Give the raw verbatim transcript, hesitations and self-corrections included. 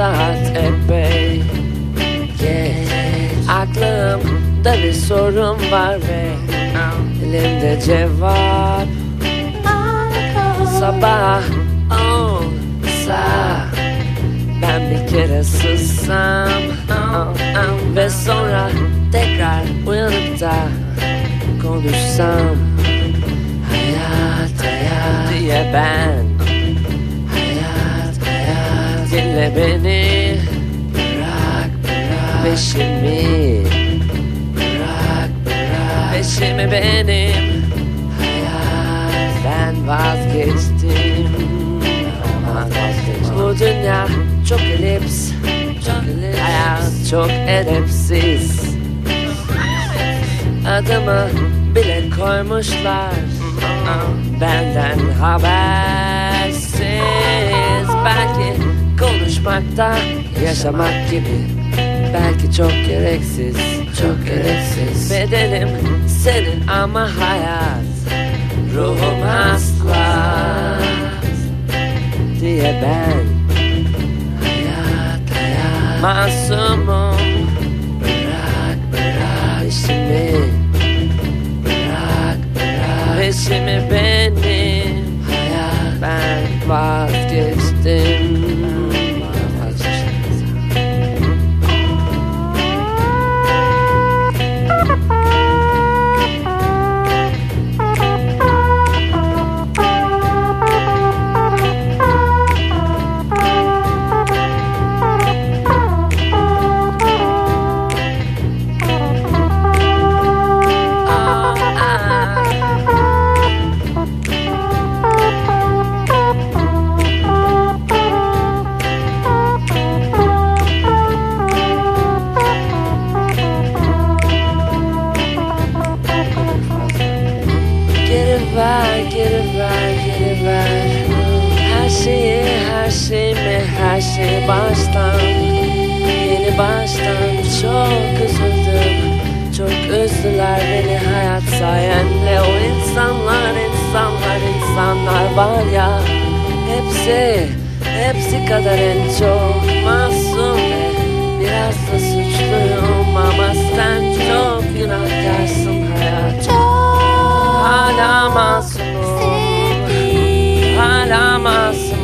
saat epey geç. Aklımda bir sorun var ve elimde cevap. Sabah olsa ben bir kere sussam ve sonra tekrar uyanıp da konuşsam. Hayat hayat diye ben, hayat hayat dinle beni. Bırak bırak peşimi, bırak bırak peşimi benim. Hayat ben vazgeçtim, vazgeçtim. Bu dünya çok elips, çok elips. Hayat çok edepsiz. Adımı bile koymuşlar benden habersiz. Belki konuşmakta yaşamak gibi, belki çok gereksiz, çok gereksiz. Bedenim senin ama hayat ruhum hasta diye ben. Hayat hayat masumum. Bırak bırak peşimi, bırak bırak peşimi benim. Hayat ben vazgeçtim. Geri ver, geri ver, geri ver. Her şeyi, her şeyimi, her şeyi baştan, yeni baştan. Çok üzüldüm, çok üzdüler beni hayat sayende. O insanlar, insanlar, insanlar var ya, hepsi, hepsi kadar en çok masum ve biraz da suçluyum. Ama sen çok günahkarsın hayat. Hala masumum, hala masumum.